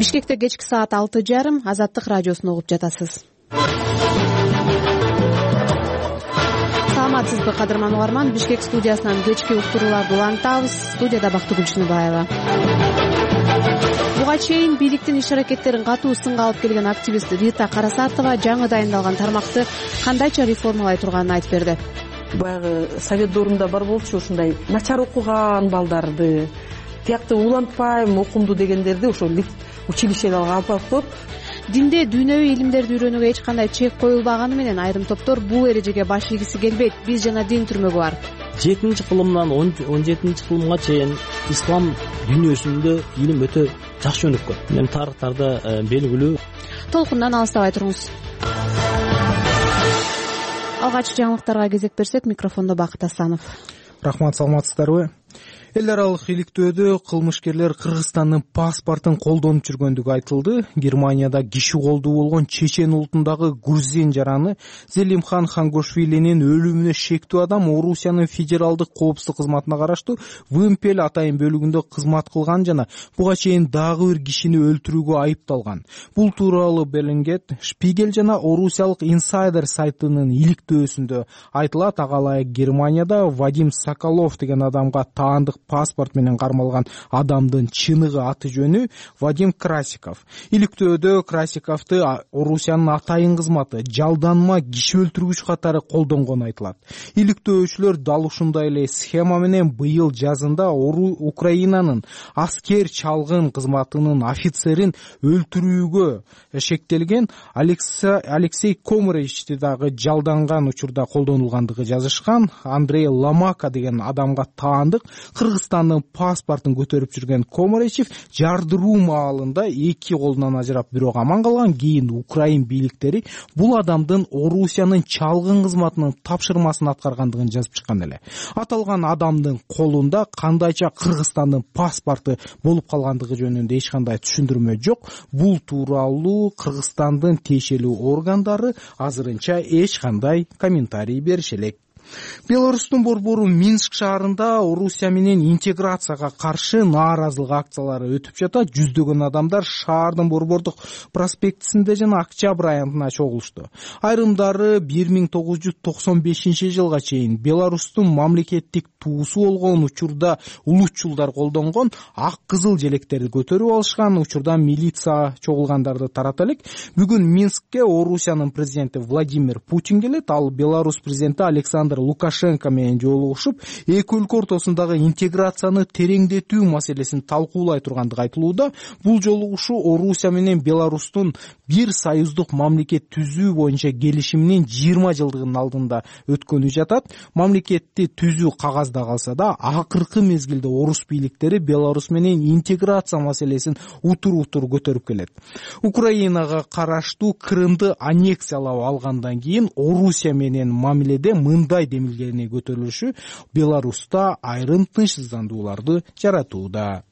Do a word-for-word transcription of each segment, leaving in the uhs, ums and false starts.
Бишкекте кечки саат алты жарым Азаттык радиосун угуп жатасыз. Саламатсызбы кадырман угарман, Бишкек студиясынан кечки уктурууларды улантабыз. Студияда Бактыгүл Чыныбаева. Буга чейин бийликтин иш-аракеттерин катуу сынга алып келген активист Рита Карасатова жаңы дайындалган тармакты кандайча реформалай турганын айтып берди. Баягы совет доорунда бар болчу, ушундай начар окуган балдарды, тиякты улантпайм, окумду дегендерди ошо училищеге алып коюп, Динде дүйнөвү илимдерди үйрөнүүгө эч кандай чек коюлбаганы менен айрым топтор бул эрежеге баш ийгиси келбейт. Биз жана дин түрмөгү бар. жетинчи кылымдан он жетинчи кылымга чейин ислам дүйнөсүндө илим өтө жакшы өнүккөн. Эми тарыхтарда белгилүү. Толкундан алыстабай туруңуз. Алгач жаңылыктарга кезек берсек, микрофондо Бакыт Асанов. Рахмат, саламатсыздарбы? Эл аралык иликтөөдө кылмышкерлер Кыргызстандын паспортун колдонуп жүргөндүгү айтылды. Германияда киши колдуу болгон чечен улутундагы грузин жараны Зелимхан Хангошвилинин өлүмүнө шектүү адам Орусиянын федералдык коопсуздук кызматына караштуу Вымпел атайын бөлүгүндө кызмат кылган жана буга чейин дагы бир кишини өлтүрүүгө айыпталган. Бул тууралуу Беллингет, Шпигель жана Орусиялык Инсайдер сайтынын иликтөөсүндө айтылат. Ага ылайык Германияда Вадим Соколов деген адамга таандык паспорт менен кармалган адамдын чыныгы аты жөнү Вадим Красиков. Иликтөөдө Красиковду Орусиянын атайын кызматы жалданма киши өлтүргүч катары колдонгону айтылат. Иликтөөчүлөр дал ушундай эле схема менен быйыл жазында Украинанын аскер чалгын кызматынын офицерин өлтүрүүгө шектелген Алексей Комаровичти дагы жалданган учурда колдонулгандыгы жазышкан. Андрей Ломака деген адамга таандык Кыргызстандын паспортун көтөрүп жүрген Комарович жардыруу маалында эки колунан ажырап бирок аман калган. Кийин Украин бийликтери бул адамдын Орусиянын чалгын кызматынын тапшырмасын аткаргандыгын жазып чыккан эле. Аталган адамдын колунда кандайча Кыргызстандын паспорту болуп калгандыгы жөнүндө эч кандай түшүндүрмө жок. Бул тууралуу Кыргызстандын тиешелүү органдары азырынча эч кандай комментарий берише элек. Беларустун борбору Минск шаарында Орусия менен интеграцияга каршы нааразылык акциялары өтүп жатат. Жүздөгөн адамдар шаардын борбордук проспектисинде жана Октябрь айында чогулушту. Айрымдары бир миң тогуз жүз токсон бешинчи жылга чейин Беларустун мамлекеттик туусу болгон учурда улутчулдар колдонгон ак кызыл желектерди көтөрүп алышкан. Учурда милиция чогулгандарды тарата элек. Бүгүн Минскке Орусиянын президенти Владимир Путин келет. Ал Беларусь президенти Александр Лукашенко менен жолугушуп, эки өлкө ортосундагы интеграцияны тереңдетүү маселесин талкуулай тургандыгы айтылууда. Бул жолугушуу Орусия менен Беларустун бир союздук мамлекет түзүү боюнча келишиминин жыйырма жылдыгынын алдында өткөнү жатат. Мамлекетти түзүү кагазда калса да, акыркы мезгилде орус бийликтери Беларусь менен интеграция маселесин утур-утур көтөрүп келет. Украинага караштуу Крымды аннексиялап алгандан кийин Орусия менен мамиледе мындай демилгени көтөрүлүшү Беларуста айрым тынчсыздандууларды жаратууда.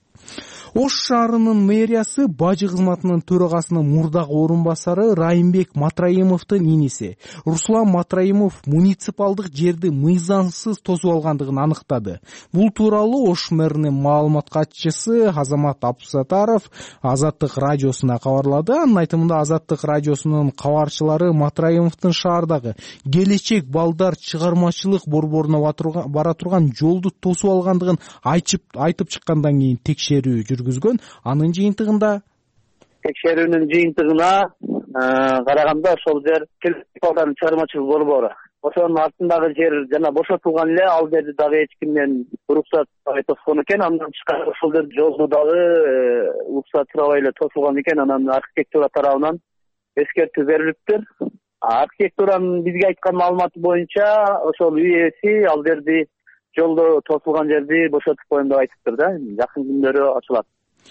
Ош шаарынын мэриясы бажы кызматынын төрагасынын мурдагы орун басары Райымбек Матраимовдун иниси Руслан Матраимов муниципалдык жерди мыйзамсыз тосуп алгандыгын аныктады. Бул тууралуу Ош мэринин маалымат катчысы Азамат Абсатаров Азаттык радиосуна кабарлады. Анын айтымында Азаттык радиосунун кабарчылары Матраимовдун шаардагы келечек балдар чыгармачылык борборуна бара турган жолду тосуп алгандыгын айтып чыккандан кийин текшерүү жүргүзгөн. Анын жыйынтыгында текшерүүнүн жыйынтыгына караганда ошол жер балдардын чыгармачылык борбору. Ошонун артындагы жер жана бошотулган эле, ал жерди дагы эч кимден уруксат сурабай тоскон экен. Андан тышкары ошол жер жолду дагы уруксат сурабай эле тосулган экен. Анан архитектура тарабынан эскертүү берилиптир. Архитектуранын бизге айткан маалыматы боюнча ошол үй ээси ал жерди жолдо тосулган жерди бошотуп коем деп айтыптыр да. Жакын күндөрү ачылат.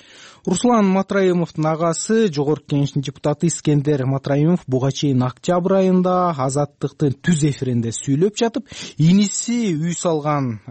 Руслан Матраимовдун агасы жогорку кеңештин депутаты Искендер Матраимов буга чейин октябрь айында Азаттыктын түз эфиринде сүйлөп жатып, иниси үй салган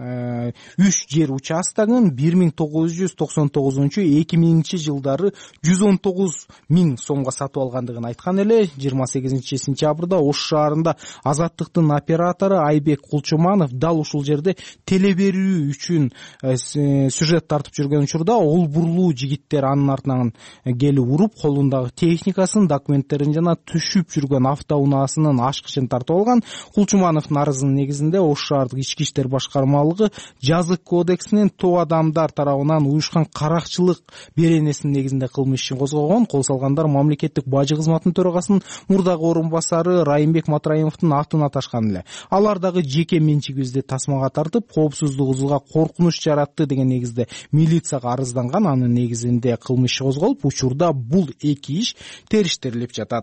үч жер участогун бир миң тогуз жүз токсон тогузунчу эки миңинчи жылдары жүз он тогуз миң сомго сатып алгандыгын айткан эле. жыйырма сегизинчи сентябрда Ош шаарында Азаттыктын оператору Айбек Кулчуманов дал ушул жерде теле берүү үчүн сюжет тартып жүргөн учурда ол бурлуу жигиттер кийинчерээк анын артынан келип уруп колундагы техникасын, документтерин жана түшүп жүргөн автоунаасынын ачкычын тартып алган. Кулчумановдун арызынын негизинде Ош шаардык ички иштер башкармалыгы жазык кодексинин топ адамдар тарабынан уюшкан каракчылык беренесинин негизинде кылмыш ишин козгогон. Кол салгандар мамлекеттик бажы кызматынын төрагасынын мурдагы орун басары Райымбек Матраимовдун атын аташкан эле. Алар дагы жеке менчигибизди тасмага тартып, коопсуздугубузга коркунуч жаратты деген негизде милицияга арызданган. Анын негизинде кылмыш козголуп, учурда бул эки иш териштирилип жатат.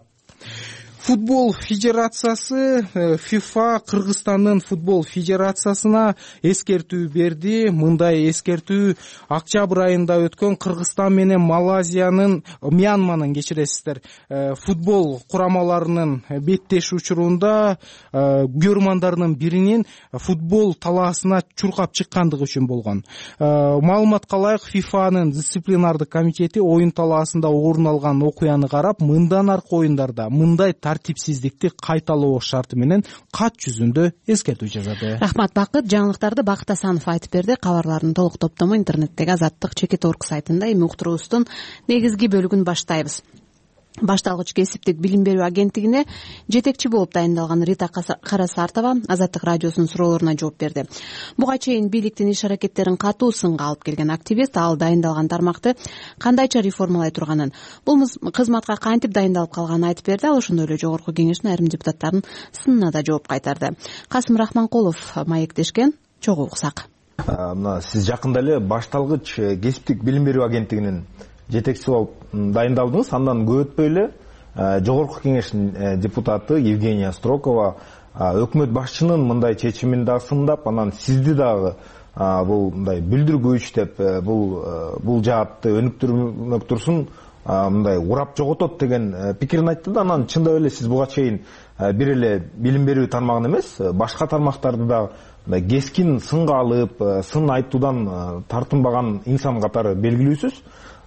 Футбол федерациясы ФИФА Кыргызстандын футбол федерациясына эскертүү берди. Мындай эскертүү октябрь айында өткөн Кыргызстан менен Малайзиянын, Мьянманын кечиресиздер, футбол курамаларынын беттеш учурунда көрмандарынын биринин футбол талаасына чуркап чыккандыгы үчүн болгон. Маалыматка ылайык, ФИФАнын дисциплинардык комитети оюн талаасында орун алган окуяны карап, мындан аркы оюндарда мындай тартипсиздикти кайталоо шарты менен кат жүзүндө эскертүү жазады. Рахмат, Бакыт. Жаңылыктарды Бакыт Асанов айтып берди. Кабарлардын толук топтому интернеттеги Азаттык чекит точка орг сайтында. Эми уктуруубуздун негизги бөлүгүн баштайбыз. Башталгыч кесиптик билим берүү агенттигине жетекчи болуп дайындалган Рита Карасартова Азаттык радиосунун суроолоруна жооп берди. Буга чейин бийликтин иш аракеттерин катуу сынга алып келген активист ал дайындалган тармакты кандайча реформалай турганын, бул кызматка кантип дайындалып калганын айтып берди. Ал ошондой эле жогорку кеңештин айрым депутаттарынын сынына да жооп кайтарды. Касым Рахманкулов маектешкен, чогуу уксак. Мына сиз жакында эле башталгыч кесиптик билим берүү агенттигинин жетекчиси болуп дайындалдыңыз. Андан көп өтпөй эле жогорку кеңештин депутаты Евгения Строкова өкмөт башчынын мындай чечимин да сындап, анан сизди дагы бул мындай билдиргүч деп бул бул жаатты өнүктүрмөк турсун мындай урап жоготот деген пикирин айтты да. Анан чындап эле сиз буга чейин бир эле билим берүү тармагын эмес, башка тармактарды да кескин сынга алып, сын айтуудан тартынбаган инсан катары белгилүүсүз.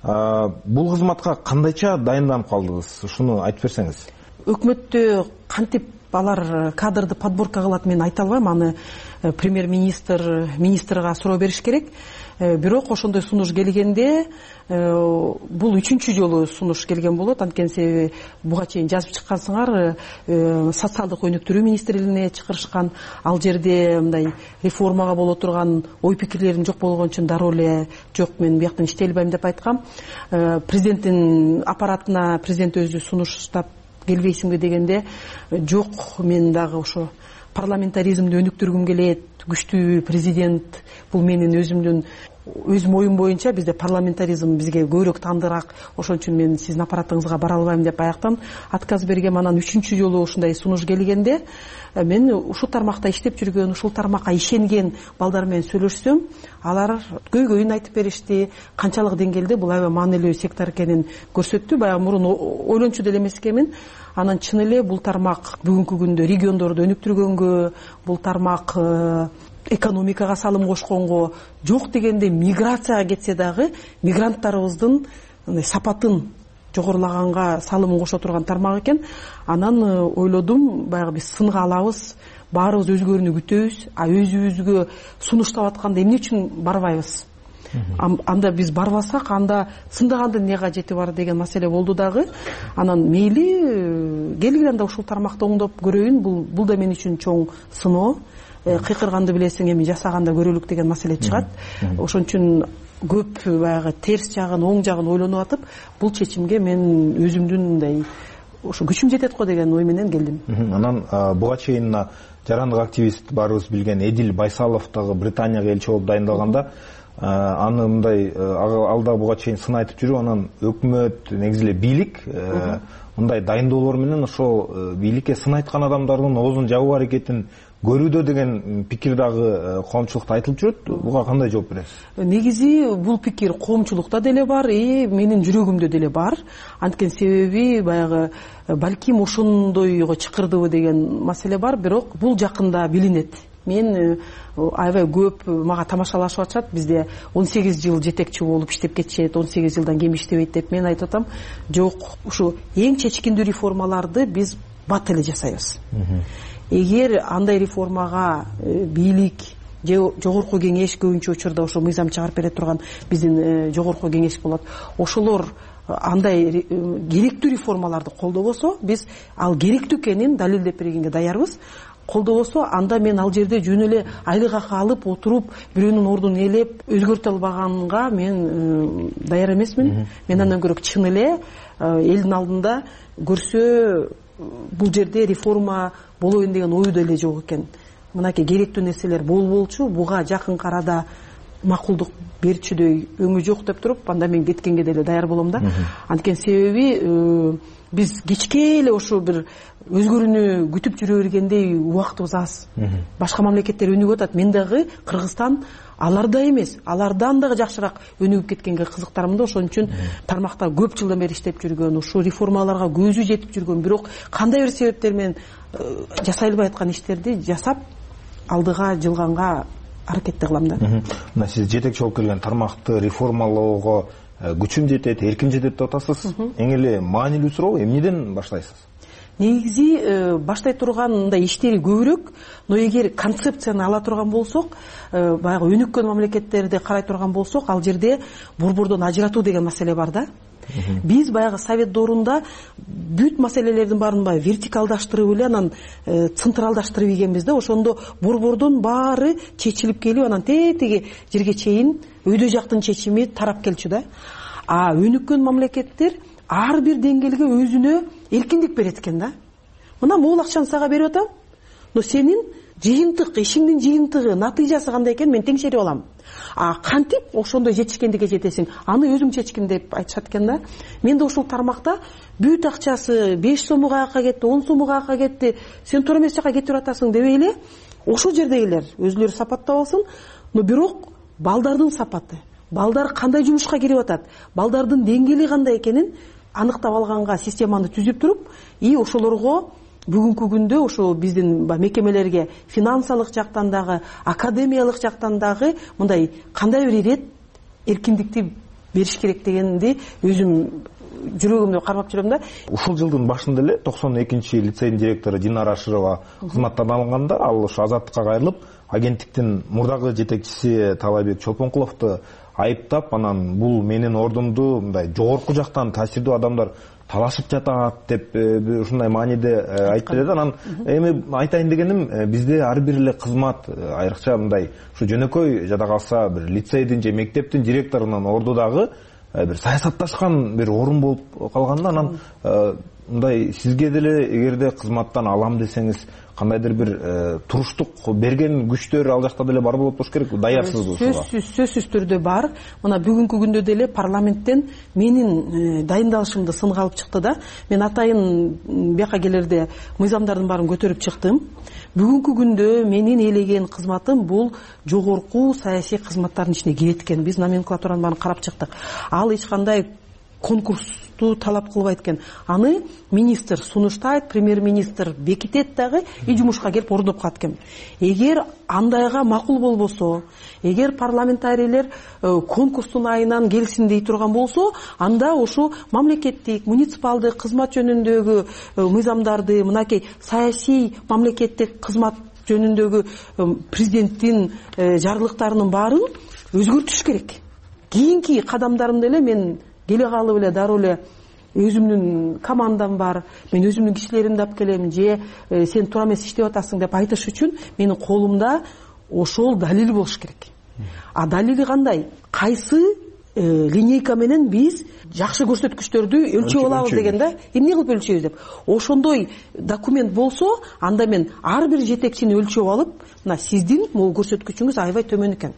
Бул кызматка кандайча дайынданып калдыңыз? Ушуну айтып берсеңиз. Өкмөттө кантип алар кадрды подборка кылат мен айта албайм. Аны премьер-министр министрга суроо бериш керек. Бирок ошондой сунуш келгенде бул үчүнчү жолу сунуш келген болот. Анткени себеби буга чейин жазып чыккансыңар, социалдык өнүктүрүү министрлигине чакырышкан, ал жерде мындай реформага боло турган ой пикирлерин жок болгон үчүн дароо эле жок, мен бияктан иштей албайм деп айткам. Президенттин аппаратына президент өзү сунуштап келбейсиңби дегенде, жок, мен дагы ошо парламентаризмди өнүктүргүм келет, күчтүү президент, бул менин өзүмдүн өзүм оюм боюнча бизде парламентаризм бизге көбүрөөк тандыраак, ошон үчүн мен сиздин аппаратыңызга бара албайм деп аяктан отказ бергем. Анан үчүнчү жолу ушундай сунуш келгенде мен ушул тармакта иштеп жүргөн, ушул тармакка ишенген балдар менен сүйлөшсөм, алар көйгөйүн айтып беришти, канчалык деңгээлде бул аябай маанилүү сектор экенин көрсөттү. Баягы мурун ойлончу деле эмес экенмин. Анан чын эле бул тармак бүгүнкү күндө региондорду өнүктүргөнгө, бул тармак экономикага салым кошконго, жок дегенде миграцияга кетсе дагы мигранттарыбыздын сапатын жогорулаганга салымын кошо турган тармак экен. Анан ойлодум, баягы биз сынга алабыз, баарыбыз өзгөрүүнү күтөбүз, а өзүбүзгө сунуштап атканда эмне үчүн барбайбыз? Анда биз барбасак, анда сындагандын эмне кажети бар деген маселе болду дагы. Анан мейли келгиле анда ушул тармакты оңдоп көрөйүн, бул бул да мен үчүн чоң сыноо. Кыйкырганды билесиң, эми жасаганда көрөлүк деген маселе чыгат. Ошон үчүн көп баягы терс жагын, оң жагын ойлонуп атып, бул чечимге мен өзүмдүн мындай ошо күчүм жетет го деген ой менен келдим. Анан буга чейин жарандык активист баарыбыз билген Эдил Байсалов дагы Британияга элчи болуп дайындалганда, аны мындай ал да буга чейин сын айтып жүрүп, анан өкмөт, негизи эле бийлик мындай дайындоолор менен ошол бийликке сын айткан адамдардын оозун жабуу аракетин көрүүдө деген пикир дагы коомчулукта айтылып жүрөт. Буга кандай жооп бересиз? Негизи бул пикир коомчулукта деле бар, и менин жүрөгүмдө деле бар. Анткени себеби баягы балким ошондойго чакырдыбы деген маселе бар, бирок бул жакында билинет. Мен аябай көп мага тамашалашып атышат, бизде он сегиз жыл жетекчи болуп иштеп кетишет, он сегиз жылдан кем иштебейт деп. Мен айтып атам, жок, ушу эң чечкиндүү реформаларды биз бат эле жасайбыз. Эгер андай реформага бийлик же жогорку кеңеш, көбүнчө учурда ошо мыйзам чыгарып бере турган биздин жогорку кеңеш болот. Ошолор андай керектүү реформаларды колдобосо, биз ал керектүү экенин далилдеп бергенге даярбыз. Колдобосо, анда мен ал жерде жөн эле айлык акы алып отуруп, бирөөнүн ордун ээлеп өзгөртө албаганга мен даяр эмесмин. Мен андан көрө чын эле элдин алдында көрсө бул жерде реформа болоюн деген ою деле жок экен. Мынакей керектүү нерселер болболчу, буга жакын арада макулдук берчүдөй өңү жок деп туруп, анда мен кеткенге деле даяр болом да. Анткени себеби биз кечке эле ошо бир өзгөрүүнү күтүп жүрө бергендей убактыбыз аз. Башка мамлекеттер өнүгүп атат. Мен дагы Кыргызстан алардай эмес, алардан дагы жакшыраак өнүгүп кеткенге кызыктармын да. Ошон үчүн тармакта көп жылдан бери иштеп жүргөн, ушу реформаларга көзү жетип жүргөн, бирок кандай бир себептер менен жасай албай аткан иштерди жасап алдыга жылганга аракетти кылам да. Мына сиз жетекчи болуп келген тармакты реформалоого күчүм жетет, эрким жетет деп атасыз. Эң эле маанилүү суроо, эмнеден баштайсыз? Негизи баштай турган мындай иштери көбүрөөк, но эгер концепцияны ала турган болсок, баягы өнүккөн мамлекеттерди карай турган болсок, ал жерде борбордон ажыратуу деген маселе бар да. Биз баягы совет доорунда бүт маселелердин баарын баягы вертикалдаштырып эле, анан централдаштырып ийгенбиз да. Ошондо борбордон баары чечилип келип, анан тетиги жерге чейин өйдө жактын чечими тарап келчү да. А өнүккөн мамлекеттер ар бир деңгээлге өзүнө эркиндик берет экен да. Мына могул акчаны сага берип атам, но сенин жыйынтык, ишиңдин жыйынтыгы, натыйжасы кандай экен мен теңшерип алам. А кантип ошондой жетишкендикке жетесиң, аны өзүң чечкин деп айтышат экен да. Мен да ушул тармакта бүт акчасы беш сомго аяка кетти, он сомго аяка кетти, сен туура эмес жака кетип атасың дебей эле, ошол жердегилер өзүлөрү сапаттап алсын, но бирок балдардын сапаты, балдар кандай жумушка кирип атат, балдардын деңгээли кандай экенин аныктап алганга системаны түзүп туруп, и ошолорго бүгүнкү күндө ошо биздин мекемелерге финансылык жактан дагы, академиялык жактан дагы мындай кандай бир ирет эркиндикти бериш керек дегенди өзүм жүрөгүмдө кармап жүрөм да. Ушул жылдын башында эле токсон экинчи лицейдин директору Динара Ашырова кызматтан алынганда, ал ошо азаттыкка кайрылып, агенттиктин мурдагы жетекчиси Талайбек Чолпонкуловду айыптап, анан бул менин ордумду мындай жогорку жактан таасирдүү адамдар талашып жатат деп ушундай мааниде айтып берди. Анан эми айтайын дегеним, бизде ар бир эле кызмат, айрыкча мындай ушу жөнөкөй жада калса бир лицейдин же мектептин директорунун орду дагы бир саясатташкан бир орун болуп калганда, анан мындай сизге деле эгерде кызматтан алам десеңиз, кандайдыр бир туруштук берген күчтөр ал жакта деле бар болот болуш керек. Даярсызбы ушуга? Сөзсүз, сөзсүз түрдө бар. Мына бүгүнкү күндө деле парламенттен менин дайындалышымды сынга алып чыкты да. Мен атайын бияка келерде мыйзамдардын баарын көтөрүп чыктым. Бүгүнкү күндө менин ээлеген кызматым бул жогорку саясий кызматтардын ичине кирет экен. Биз номенклатуранын баарын карап чыктык. Ал эч кандай конкурсту талап кылбайт экен. Аны министр сунуштайт, премьер-министр бекитет дагы, и жумушка келип ордоп калат экен. Эгер андайга макул болбосо, эгер парламентарийлер конкурстун айынан келсин дей турган болсо, анда ошо мамлекеттик, муниципалдык кызмат жөнүндөгү мыйзамдарды, мынакей саясий мамлекеттик кызмат жөнүндөгү президенттин жарлыктарынын баарын өзгөртүш керек. Кийинки кадамдарымды эле мен келе калып эле дароо эле өзүмдүн командам бар, мен өзүмдүн кишилеримди алып келем, же сен туура эмес иштеп атасың деп айтыш үчүн менин колумда ошол далил болуш керек. А далили кандай? Кайсы линейка менен биз жакшы көрсөткүчтөрдү өлчөп алабыз деген да. Эмне кылып өлчөйбүз деп. Ошондой документ болсо, анда мен ар бир жетекчини өлчөп алып, мына сиздин могу көрсөткүчүңүз аябай төмөн экен.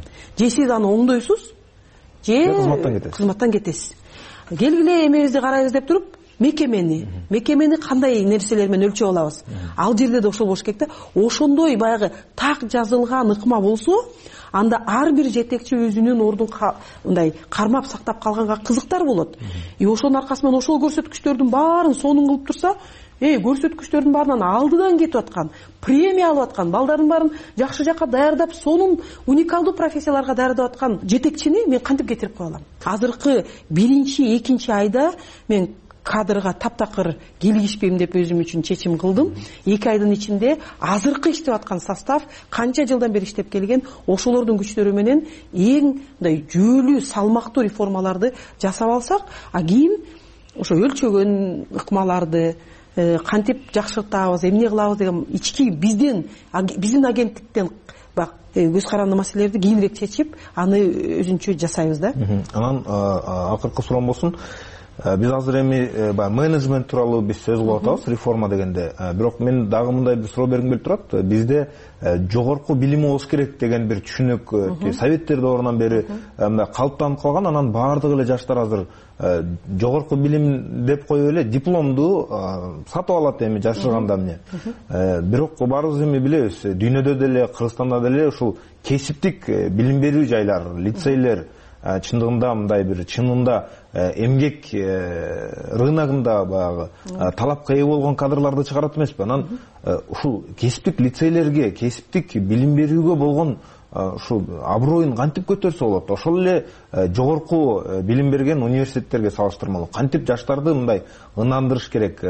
Же сиз аны оңдойсуз, же кызматтан кетесиз. Келгиле эмебизди карайбыз деп туруп, мекемени, мекемени кандай нерселер менен өлчөп алабыз. Ал жерде да ошол болуш керек да. Ошондой баягы так жазылган ыкма болсо, анда ар бир жетекчи өзүнүн ордун мындай кармап сактап калганга кызыктар болот. И ошонун аркасы менен ошол көрсөткүчтөрдүн баарын сонун кылып турса, э көрсөткүчтөрдүн баарынан алдыдан кетип аткан, премия алып аткан, балдардын баарын жакшы жака даярдап, сонун уникалдуу профессияларга даярдап аткан жетекчини мен кантип кетирип кое алам? Азыркы биринчи, экинчи айда мен кадрга таптакыр кийлигишпейм деп өзүм үчүн чечим кылдым. эки айдын ичинде азыркы иштеп аткан состав канча жылдан бери иштеп келген ошолордун күчтөрү менен эң мындай жүйөлүү салмактуу реформаларды жасап алсак, а кийин ошо өлчөгөн ыкмаларды кантип жакшыртабыз, эмне кылабыз деген ички бизден биздин агенттиктен көз каранды маселелерди кийинирээк чечип, аны өзүнчө жасайбыз да. Анан акыркы суроом болсун. Биз азыр эми баягы менеджмент тууралуу биз сөз кылып атабыз, реформа дегенде. Бирок мен дагы мындай бир суроо бергим келип турат. Бизде жогорку билим болуш керек деген бир түшүнүк советтер доорунан бери мындай калыптанып калган. Анан баардык эле жаштар азыр жогорку билим деп коюп эле дипломду сатып алат эми жашырганда эмне. Бирок баарыбыз эми билебиз, дүйнөдө деле, Кыргызстанда деле ушул кесиптик билим берүү жайлар, лицейлер чындыгында мындай бир чынында эмгек рыногунда баягы талапка ээ болгон кадрларды чыгарат эмеспи? Анан ушул кесиптик лицейлерге, кесиптик билим берүүгө болгон ушул аброюн кантип көтөрсө болот? Ошол эле жогорку билим берген университеттерге салыштырмалуу кантип жаштарды мындай ынандырыш керек,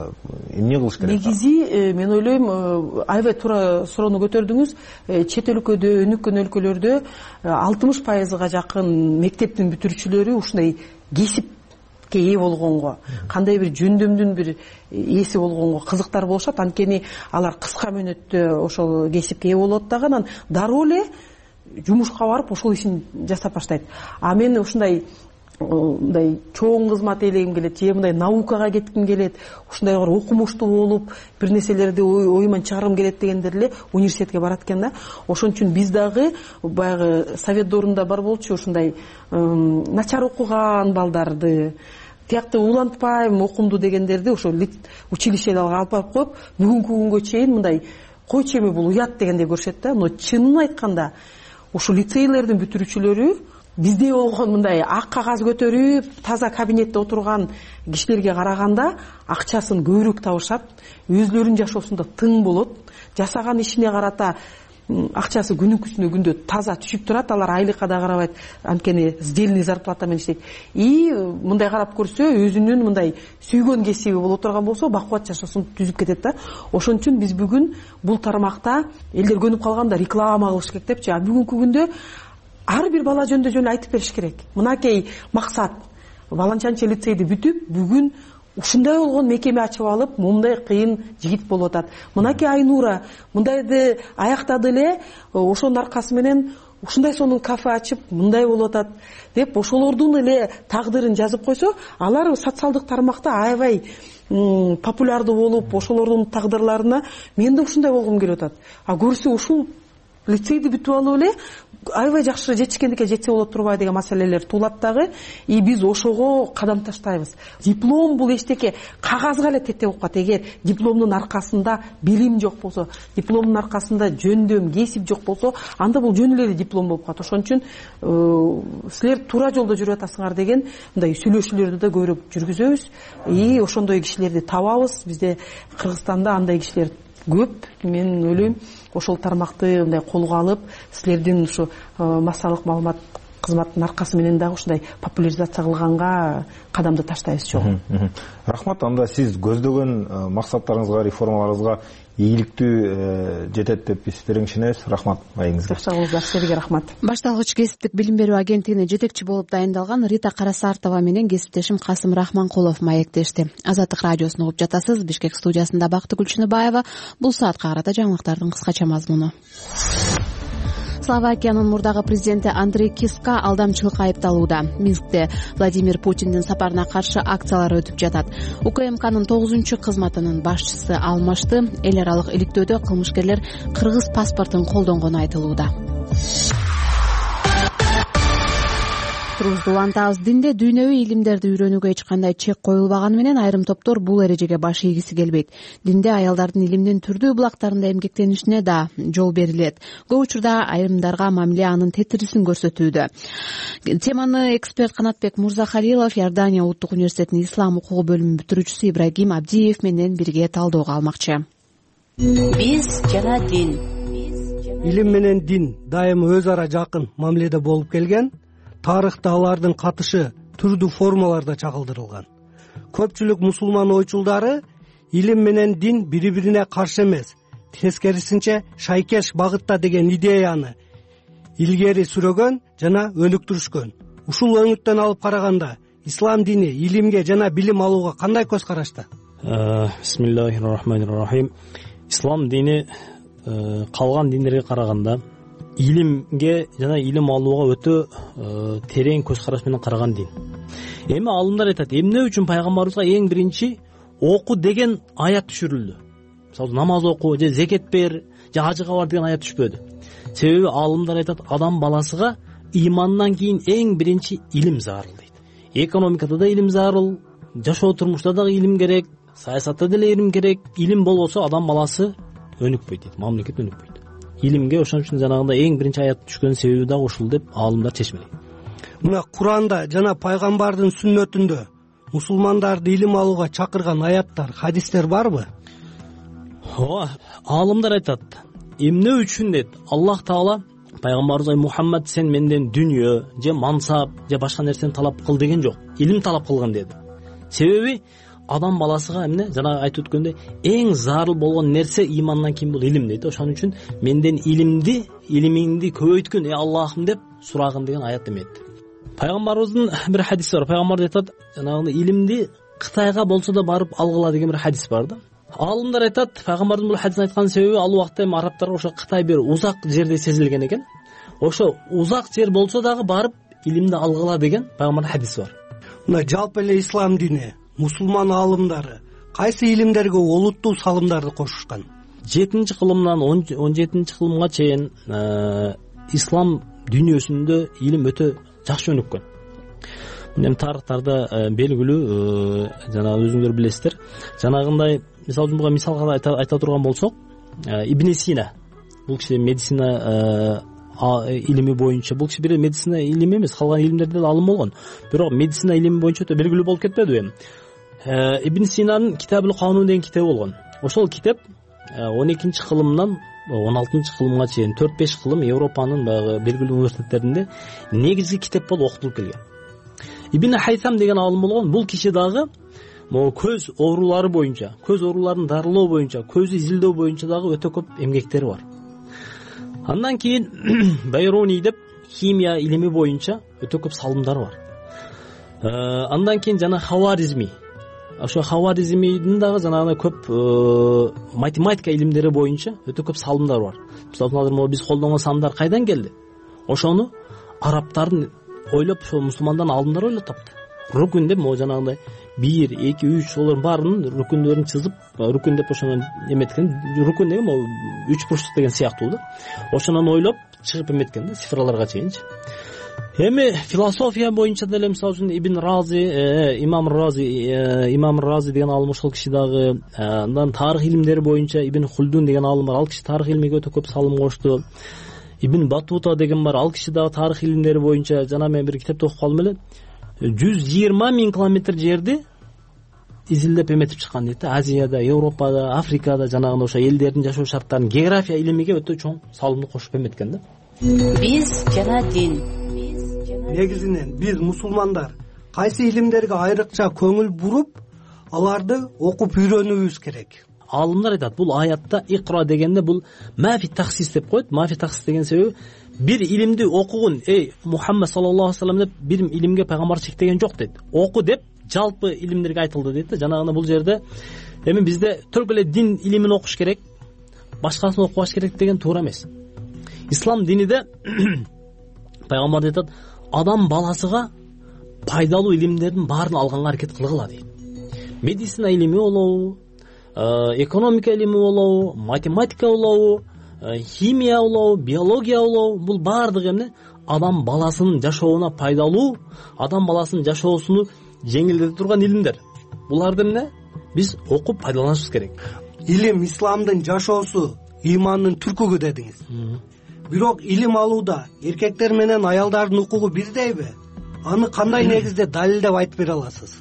эмне кылыш керек? Негизи мен ойлойм, аябай туура суроону көтөрдүңүз. Чет өлкөдө, өнүккөн өлкөлөрдө алтымыш пайызга жакын мектептин бүтүрүүчүлөрү ушундай кесипке ээ болгонго, кандай бир жөндөмдүн бир ээси болгонго кызыктар болушат. Анткени алар кыска мөөнөттө ошол кесипке ээ болот дагы, анан дароо эле жумушка барып ошол ишин жасап баштайт. А мен ушундай мындай чоң кызмат ээлегим келет, же мындай наукага кетким келет, ушундай бир окумуштуу болуп, бир нерселерди оюман чыгаргым келет дегендер эле университетке барат экен да. Ошон үчүн биз дагы баягы совет доорунда бар болчу, ушундай начар окуган балдарды, тиякты улантпайм окумду дегендерди ошо училищеге алып барып коюп, бүгүнкү күнгө чейин мындай койчу эми бул уят дегендей көрүшөт да. Но чынын айтканда ушу лицейлердин бүтүрүүчүлөрү бизде болгон мындай ак кагаз көтөрүп, таза кабинетте отурган кишилерге караганда акчасын көбүрөөк табышат, өзлөрүнүн жашоосунда тың болот, жасаган ишине карата акчасы күнүнкүсүнө күндө таза түшүп турат, алар айлыкка да карабайт, анткени сдельный зарплата менен иштейт. И мындай карап көрсө, өзүнүн мындай сүйгөн кесиби боло турган болсо, бакубат жашоосун түзүп кетет да. Ошон үчүн биз бүгүн бул тармакта элдер көнүп калганда реклама кылыш керек депчи, а бүгүнкү күндө ар бир бала жөнүндө жөн айтып бериш керек. Мынакей максат, баланчанчы лицейди бүтүп, бүгүн ушундай болгон мекеме ачып алып, мындай кыйын жигит болуп атат. Мынакей Айнура мындайды аяктады эле, ошонун аркасы менен ушундай сонун кафе ачып, мындай болуп атат деп ошолордун эле тагдырын жазып койсо, алар социалдык тармакта аябай популярдуу болуп, ошолордун тагдырларына мен да ушундай болгум келип атат. А көрсө ушул лицейди бүтүп алып эле аябай жакшы жетишкендикке жетсе болот турбайбы деген маселелер туулат дагы. И биз ошого кадам таштайбыз. Диплом бул эчтеке кагазга эле тете болуп калат. Эгер дипломдун аркасында билим жок болсо, дипломдун аркасында жөндөм, кесип жок болсо, анда бул жөн эле диплом болуп калат. Ошон үчүн силер туура жолдо жүрүп атасыңар деген мындай сүйлөшүүлөрдү да көбүрөөк жүргүзөбүз. И ошондой кишилерди табабыз. Бизде Кыргызстанда андай кишилер көп. Мен ойлойм, ошол тармакты мындай колго алып, силердин ушу массалык маалымат кызматтын аркасы менен дагы ушундай популяризация кылганга кадамды таштайбыз чогуу. Рахмат. Анда сиз көздөгөн максаттарыңызга, реформаларыңызга ийгиликтүү жетет деп биз терең ишенебиз. Рахмат айыңызга. Жакшы болуңуздар. Силерге рахмат. Башталгыч кесиптик билим берүү агенттигине жетекчи болуп дайындалган Рита Карасартова менен кесиптешим Касым Рахманкулов маектешти. Азаттык радиосун угуп жатасыз. Бишкек студиясында Бакты Гүлчүнүбаева. Бул саатка карата жаңылыктардын кыскача мазмуну. Словакиянын мурдагы президенти Андрей Киска алдамчылыкка айыпталууда. Минскте Владимир Путиндин сапарына каршы акциялар өтүп жатат. УКМКнын тогузунчу кызматынын башчысы алмашты. Эл аралык иликтөөдө кылмышкерлер кыргыз паспортун колдонгону айтылууда. Турубузду улантабыз. Динде дүйнөвүй илимдерди үйрөнүүгө эч кандай чек коюлбаганы менен айрым топтор бул эрежеге баш ийгиси келбейт. Динде аялдардын илимдин түрдүү булактарында эмгектенишине да жол берилет. Көп учурда айрымдарга мамиле анын тетирисин көрсөтүүдө. Теманы эксперт Канатбек Мурзахалилов Иордания улуттук университетинин ислам укугу бөлүмүнүн бүтүрүүчүсү Ибрагим Абдиев менен бирге талдөөгө алмакчы. Биз жана дин. Илим менен дин дайыма өз ара жакын мамиледе болуп келген. Тарыхта алардын катышы түрдүү формаларда чагылдырылган. көпчүлүк мусулман ойчулдары илим менен дин бири бирине каршы эмес, тескерисинче шайкеш багытта деген идеяны илгери сүрөгөн жана өнүктүрүшкөн. Ушул өңүттөн алып караганда ислам дини илимге жана билим алууга кандай көз карашта? Бисмиллахир рахманир рахим. Ислам дини калган диндерге караганда илимге жана илим алууга өтө терең көз караш менен караган дин. Эми алымдар айтат, эмне үчүн пайгамбарыбызга эң биринчи оку деген аят түшүрүлдү? Мисалы, намаз оку же зекет бер же ажыга бар деген аят түшпөдү. Себеби алымдар айтат, адам баласыга имандан кийин эң биринчи илим зарыл дейт. Экономикада да илим зарыл, жашоо турмушта дагы илим керек, саясатта деле илим керек. Илим болбосо адам баласы өнүкпөйт дейт, мамлекет өнүкпөйт. Илимге ошон үчүн жанагындай эң биринчи аят түшкөн себеби дагы ушул деп алымдар чечмелейт. Мына Куранда жана пайгамбардын сүннөтүндө мусулмандарды илим алууга чакырган аяттар, хадистер барбы? Ооба, алымдар айтат, эмне үчүн дейт Аллах Таала пайгамбарыбызга Мухаммад сен менден дүнүйө же мансап же башка нерсени талап кыл деген жок, илим талап кылган деди. Себеби адам баласыга эмне жана айтып өткөндөй эң зарыл болгон нерсе имандан кийин бул илим дейт. Ошон үчүн менден илимди, илимиңди көбөйткүн эй Аллахым деп сурагын деген аят эмет. Пайгамбарыбыздын бир хадиси бар. Пайгамбар айтат, жанагындай илимди Кытайга болсо да барып алгыла деген бир хадис бар да. Алымдар айтат, пайгамбардын бул хадисин айткан себеби ал убакта эми арабтарга ошо Кытай бир узак жерде сезилген экен. Ошо узак жер болсо дагы барып илимди алгыла деген пайгамбардын хадиси бар. Мына жалпы эле ислам дини, мусулман алымдары кайсы илимдерге олуттуу салымдарды кошушкан? жетинчи кылымдан он жетинчи кылымга чейин ислам дүйнөсүндө илим өтө жакшы өнүккөн. Эми тарыхтарда белгилүү, жана өзүңөр билесиздер, жанагындай мисалы үчүн буга мисалга айта турган болсок, Ибн Сина, бул киши медицина илими боюнча, бул киши бир медицина илими эмес, калган илимдерде да алым болгон, бирок медицина илими боюнча өтө белгилүү болуп кетпеди эми. Ибн Синанын Китабул Канун деген китеби болгон. Ошол китеп он экинчи кылымдан он алтынчы кылымга чейин төрт беш кылым Европанын баягы белгилүү университеттеринде негизги китеп болуп окутулуп келген. Ибн Хайсам деген алым болгон. Бул киши дагы могу көз оорулары боюнча, көз ооруларын дарылоо боюнча, көздү изилдөө боюнча дагы өтө көп эмгектери бар. Андан кийин Байрони деп химия илими боюнча өтө көп салымдары бар. Андан кийин жана Хаваризми. Ошо Хаваризмидин дагы жанагы көп математика илимдери боюнча өтө көп салымдар бар. Мисалы, биз колдонгон сандар кайдан келди? Ошону арабтардын ойлоп, ошо мусулмандан алымдар ойлоп тапты. Рукун деп, могу жанагындай бир, эки, үч олордун баарынын рукундөрүн чызып, рукун деп ошону эметкен. Рукун деген могу үч бурчтук деген сыяктуу да. Ошонун ойлоп чыгып эметкен да, цифрларга чейинчи. Эми философия боюнча деле мисалы үчүн Ибн Рази, Имам Рази, Имам Рази деген алым ошол киши дагы. Андан тарых илимдери боюнча Ибн Хулдун деген алым бар. Ал киши тарых илимиге өтө көп салым кошту. Ибн Батута деген бар. Ал киши дагы тарых илимдери боюнча жана мен бир китепти окуп калдым эле. жүз жыйырма миң километр жерди изилдеп эметип чыккан дейт. Азияда, Европада, Африкада жанагындай ошо элдердин жашоо шарттарын, география илимиге өтө чоң салымды кошуп эметкен да. Биз жана дин. Негизинен биз мусулмандар кайсы илимдерге айрыкча көңүл буруп, аларды окуп үйрөнүүбүз керек? Алымдар айтат, бул аятта икра дегенде бул мафи таксис деп коет. Мафи таксис деген себеби бир илимди окугун, эй Мухаммад саллаллаху алейхи вассалам деп бир илимге пайгамбар чектеген жок дейт. Оку деп жалпы илимдерге айтылды дейт да. Жанагында бул жерде эми бизде только эле дин илимин окуш керек, башкасын окубаш керек деген туура эмес. Ислам диниде пайгамбар айтат, адам баласыга пайдалуу илимдердин баарын алганга аракет кылгыла дейт. Медицина илими болобу, экономика илими болобу, математика болобу, химия болобу, биология болобу, бул баардыгы эмне адам баласынын жашоосуна пайдалуу, адам баласынын жашоосуну жеңилдете турган илимдер. Буларды эмне биз окуп пайдаланышыбыз керек. Илим исламдын жашоосу, имандын түркүгү дедиңиз. Бирок илим алууда эркектер менен аялдардын укугу бирдейби? Аны кандай негизде далилдеп айтып бере аласыз?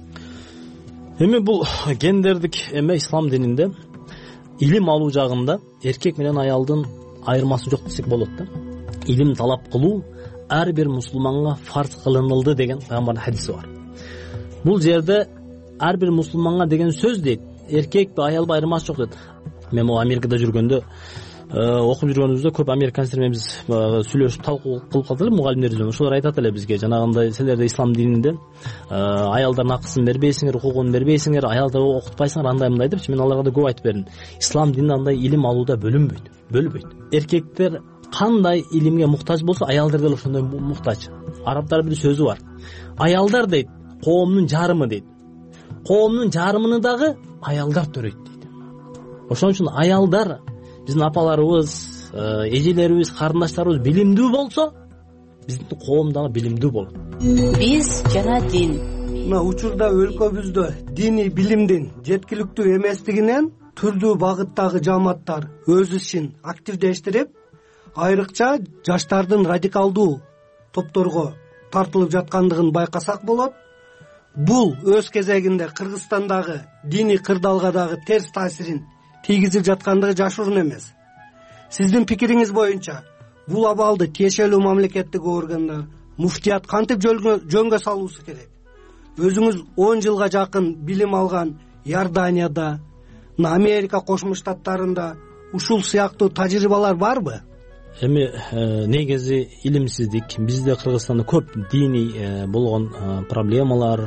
Эми бул гендердик эме ислам дининде илим алуу жагында эркек менен аялдын айырмасы жок десек болот да. Илим талап кылуу ар бир мусулманга фарз кылынылды деген пайгамбардын хадиси бар. Бул жерде ар бир мусулманга деген сөз дейт, эркекпи аялбы айырмасы жок дейт. Мен могу Америкада жүргөндө окуп жүргөнүбүздө көп американецтер менен биз сүйлөшүп талкуу кылып калдык эле мугалимдерибиз. Ошолор айтат эле бизге жанагындай силер да ислам дининде аялдардын акысын бербейсиңер, укугун бербейсиңер, аялдарды окутпайсыңар, андай мындай депчи. Мен аларга да көп айтып бердим. Ислам дининде андай илим алууда бөлүнбөйт, бөлбөйт. Эркектер кандай илимге муктаж болсо, аялдар деле ошондой муктаж. Арабтардын бир сөзү бар. Аялдар дейт, коомдун жарымы дейт. Коомдун жарымыны дагы аялдар төрөйт дейт. Ошон үчүн аялдар, биздин апаларыбыз, эжелерибиз, карындаштарыбыз билимдүү болсо, биздин коом дагы билимдүү болот. Биз жана дин. Мына учурда өлкөбүздө диний билимдин жеткиликтүү эместигинен түрдүү багыттагы жааматтар өз ишин активдештирип, айрыкча жаштардын радикалдуу топторго тартылып жаткандыгын байкасак болот. Бул өз кезегинде Кыргызстандагы диний кырдаалга дагы терс таасирин тийгизип жаткандыгы жашыруун эмес. Сиздин пикириңиз боюнча бул абалды тиешелүү мамлекеттик органдар, муфтият кантип жөнгө салуусу керек? Өзүңүз он жылга жакын билим алган Иорданияда, Америка Кошмо Штаттарында ушул сыяктуу тажрыйбалар барбы? Эми негизи илимсиздик. Бизде Кыргызстанда көп диний болгон проблемалар,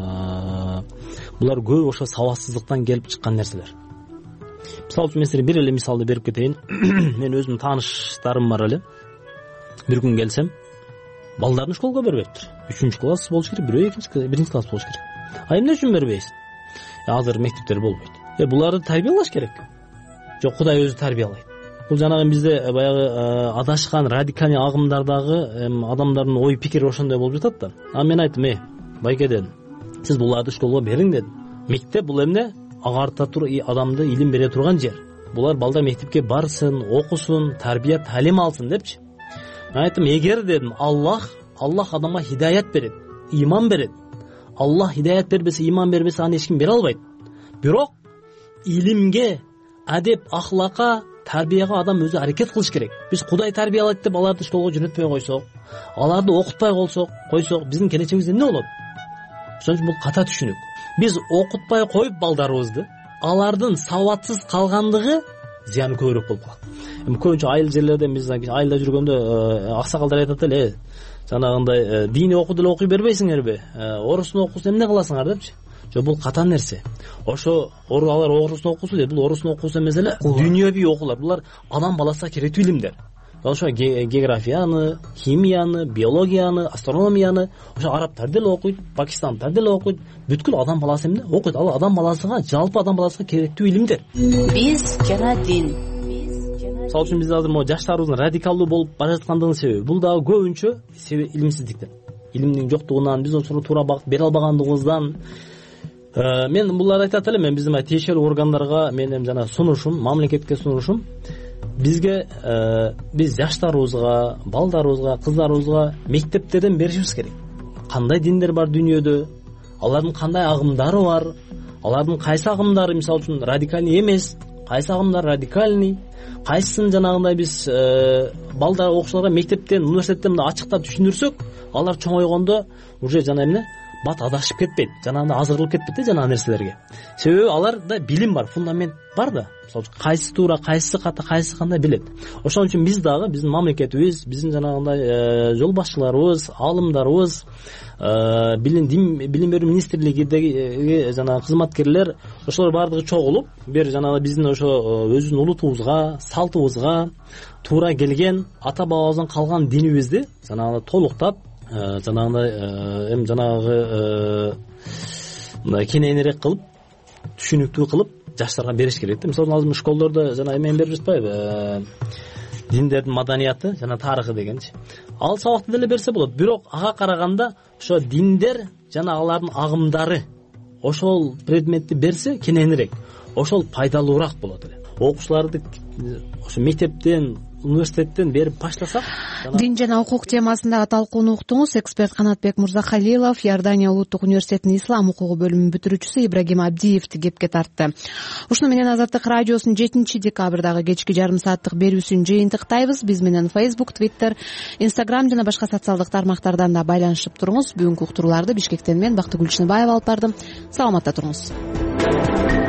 булар көп ошо сабатсыздыктан келип чыккан нерселер. Мисалы үчүн мен силерге бир эле мисалды берип кетейин. Мен өзүмдүн тааныштарым бар эле. Бир күн келсем, балдарын школго бербептир. үчүнчү класс болуш керек, бирөө экинчи, биринчи класс болуш керек. А эмне үчүн бербейсиң? Азыр мектептер болбойт. Э буларды тарбиялаш керек. Жок, Кудай өзү тарбиялайт. Бул жанагы бизде баягы адашкан радикаль агымдардагы адамдардын ой пикири ошондой болуп жатат да. А мен айттым, э, байке дедим, сиз буларды школго бериң дедим. Мектеп бул эмне? Агарта тур адамды илим бере турган жер. Булар балдар мектепке барсын, окусун, тарбия, талим алсын депчи. Мен айттым, эгер дедим, Аллах, Аллах адамга хидаят берет, иман берет. Аллах хидаят бербесе, иман бербесе, аны эч ким бере албайт. Бирок илимге, адеп, ахлакка, тарбияга адам өзү аракет кылыш керек. Биз Кудай тарбиялайт деп аларды школго жөнөтпөй койсок, аларды окутпай колсок, койсок, биздин келечегибиз эмне болот? Ошон үчүн бул ката түшүнүк. Биз окутпай коюп балдарыбызды, алардын сабатсыз калгандыгы зыяны көбүрөөк болуп калат. Эми көбүнчө айыл жерлерде биз айылда жүргөндө аксакалдар айтат эле, жанагындай дини окуу деле окуй бербейсиңерби? Орусун окусун эмне кыласыңар депчи. Жок, бул ката нерсе. Ошо алар орусун окусу дейт, бул орусун окусу эмес эле, дүйнөбүй окуулар. Булар адам баласына керектүү илимдер. Ошо географияны, химияны, биологияны, астрономияны ошо арабтар деле окуйт, пакистандтар деле окуйт. Бүткүл адам баласы эмне окуйт? Ал адам баласына, жалпы адам баласына керектүү илимдер. Биз жана дин. Мисалы үчүн биз азыр могу жаштарыбыздын радикалдуу болуп бара жаткандыгынын себеби бул дагы көбүнчө себеби илимсиздиктен. Илимдин жоктугунан, биз ошого туура багыт бере албагандыгыбыздан. Мен буларды айтат эле, мен биздин тиешелүү органдарга менин жана сунушум, мамлекетке сунушум, бизге биз жаштарыбызга, балдарыбызга, кыздарыбызга мектептерден беришибиз керек. Кандай диндер бар дүйнөдө, алардын кандай агымдары бар, алардын кайсы агымдары мисалы үчүн радикальный эмес, кайсы агымдар радикальный, кайсысын жанагындай биз балдар окуучуларга мектептен, университеттен ачыктап түшүндүрсөк, алар чоңойгондо уже жана эмне бат адашып кетпейт, жанагындай азырылып кетпейт да жанагы нерселерге. Себеби аларда билим бар, фундамент бар да. Мисалы үчүн кайсы туура, кайсы ката, кайсы кандай билет. Ошон үчүн биз дагы биздин мамлекетибиз, биздин жанагындай жол башчыларыбыз, алымдарыбыз, билим билим берүү министрлигидеги жана кызматкерлер ошолор баардыгы чогулуп, бир жанагы биздин ошо өзүбүздүн улутубузга, салтыбызга туура келген ата бабабыздан калган динибизди жанагы толуктап, жанагындай эми жанагы мындай кененирээк кылып, түшүнүктүү кылып жаштарга бериш керек да. Мисалы азыр школдордо жана эмен берип жатпайбы? Диндердин маданияты жана тарыхы дегенчи. Ал сабакты деле берсе болот. Бирок ага караганда ошо диндер жана алардын агымдары ошол предметти берсе кененирээк, ошол пайдалуураак болот эле. Окуучуларды ошо мектептен университеттен берип баштасак. Дин жана укук темасындагы талкууну уктуңуз. Эксперт Канатбек Мурзахалилов Иордания улуттук университетинин ислам укугу бөлүмүнүн бүтүрүүчүсү Ибрагим Абдиевди кепке тартты. Ушуну менен Азаттык радиосунун жетинчи декабрдагы кечки жарым сааттык берүүсүн жыйынтыктайбыз. Биз менен Facebook, Twitter, Instagram жана башка социалдык тармактардан да байланышып туруңуз. Бүгүнкү уктурууларды Бишкектен мен Бактыгүл Чыныбаева алып бардым. Саламатта туруңуз.